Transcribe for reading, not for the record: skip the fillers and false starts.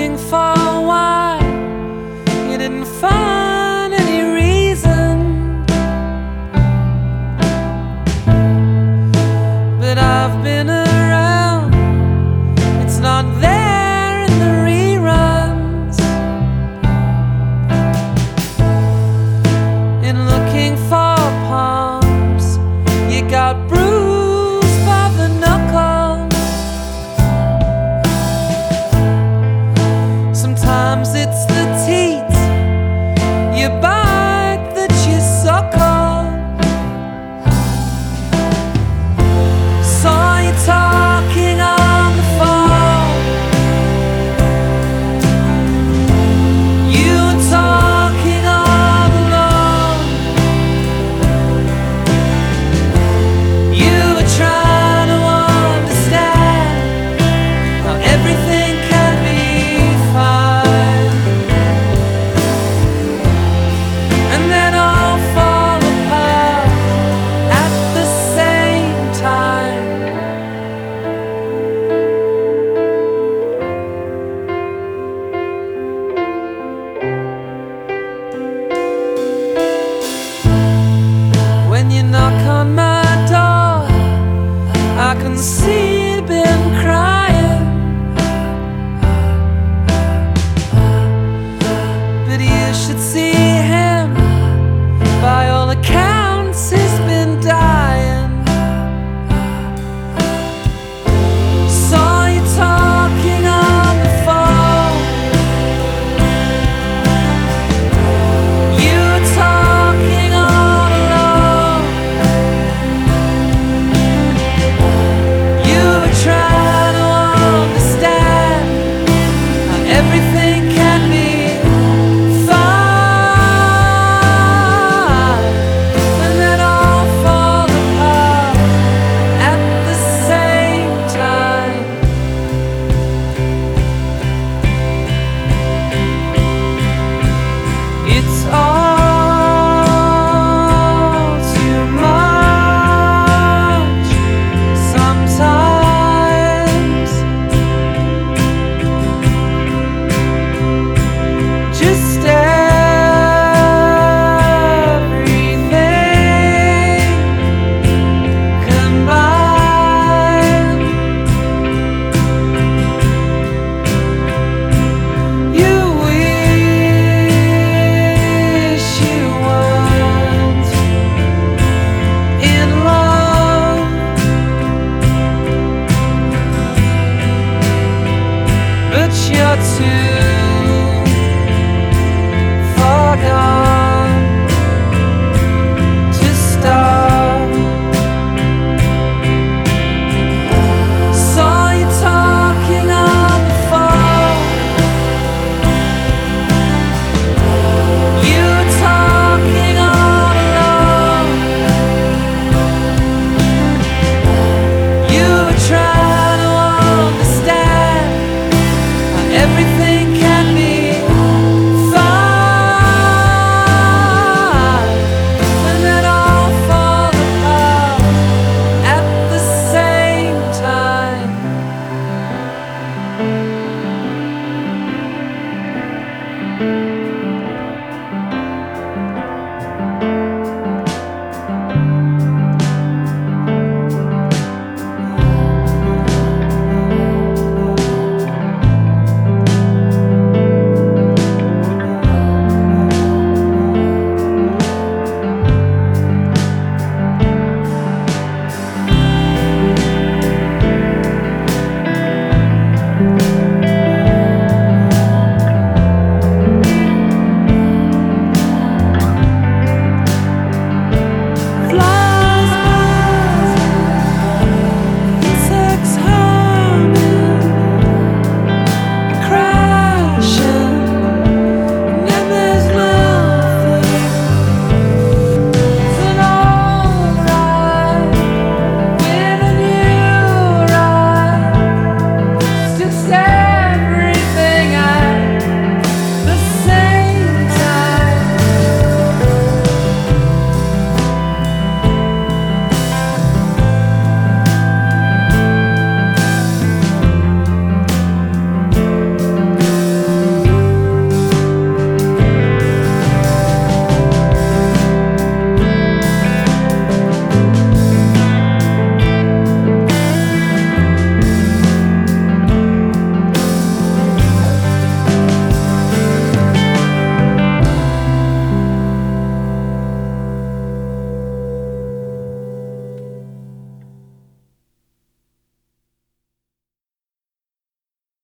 looking for why you didn't find any reason, but I've been around, it's not there in the reruns. In looking for palms, you got bruised by the knuckles. Sometimes it's the teeth you bite that you suckle. Saw you talking on the phone. You were talking all alone. You were trying to understand how everything can be fine, and then all fall apart at the same time. When you knock on my door, I can see you've been crying, but you should see him. By all accounts, he's been dying. Saw you talking on the phone. You were talking all alone. You were trying to understand how everything can be fine, and then all fall apart at the same time. It's all too much sometimes. Just everything combined. You wish you weren't in love, but you're too far gone to stop. Saw you talking on the phone. You were talking all alone. You were trying to understand how everything can be fine, and then all fall apart at the same time.